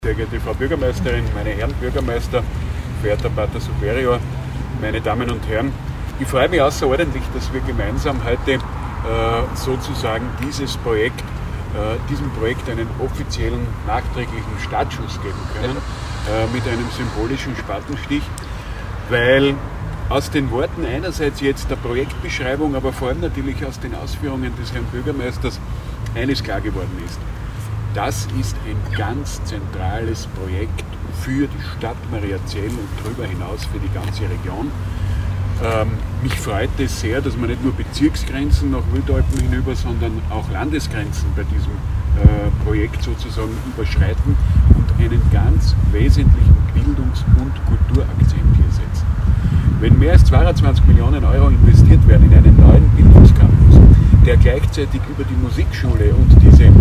Sehr geehrte Frau Bürgermeisterin, meine Herren Bürgermeister, verehrter Pater Superior, meine Damen und Herren, ich freue mich außerordentlich, dass wir gemeinsam heute sozusagen diesem Projekt einen offiziellen, nachträglichen Startschuss geben können, mit einem symbolischen Spatenstich, weil aus den Worten einerseits jetzt der Projektbeschreibung, aber vor allem natürlich aus den Ausführungen des Herrn Bürgermeisters eines klar geworden ist. Das ist ein ganz zentrales Projekt für die Stadt Mariazell und darüber hinaus für die ganze Region. Mich freut es sehr, dass wir nicht nur Bezirksgrenzen nach Wildalpen hinüber, sondern auch Landesgrenzen bei diesem Projekt sozusagen überschreiten und einen ganz wesentlichen Bildungs- und Kulturakzent hier setzen. Wenn mehr als 22 Millionen Euro investiert werden in einen neuen Bildungscampus, der gleichzeitig über die Musikschule und diese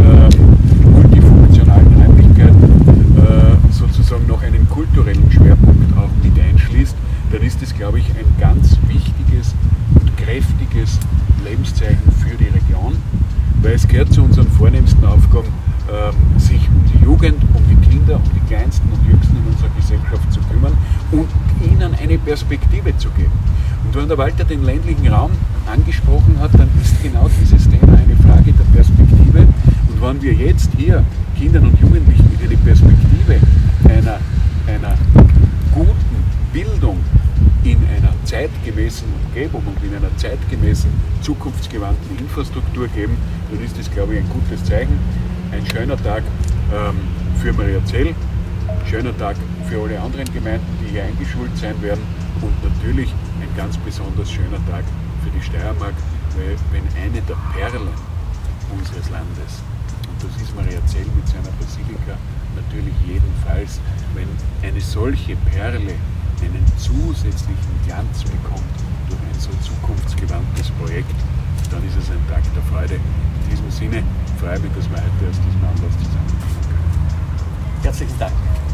multifunktionalen Räumlichkeiten sozusagen noch einen kulturellen Schwerpunkt auch mit einschließt, dann ist es, glaube ich, ein ganz wichtiges und kräftiges Lebenszeichen für die Region, weil es gehört zu unseren vornehmsten Aufgaben, sich um die Jugend, um die Kinder, um die Kleinsten und Jüngsten in unserer Gesellschaft zu kümmern und ihnen eine Perspektive zu geben. Und wenn der Walter den ländlichen Raum angesprochen hat, dann ist genau dieses Thema eine Frage der Perspektive. Und wenn wir jetzt hier Kindern und Jugendlichen eine Perspektive einer guten Bildung in einer zeitgemäßen Umgebung und in einer zeitgemäßen, zukunftsgewandten Infrastruktur geben, dann ist das, glaube ich, ein gutes Zeichen. Ein schöner Tag für Mariazell, schöner Tag für alle anderen Gemeinden, die hier eingeschult sein werden und natürlich ein ganz besonders schöner Tag für die Steiermark, weil wenn eine der Perlen unseres Landes, und das ist Mariazell mit seiner Basilika natürlich jedenfalls, wenn eine solche Perle einen zusätzlichen Glanz bekommt durch ein so zukunftsgewandtes Projekt, dann ist es ein Tag der Freude. In diesem Sinne freue ich mich, dass wir heute aus diesem Anlass zusammenkommen können. Herzlichen Dank.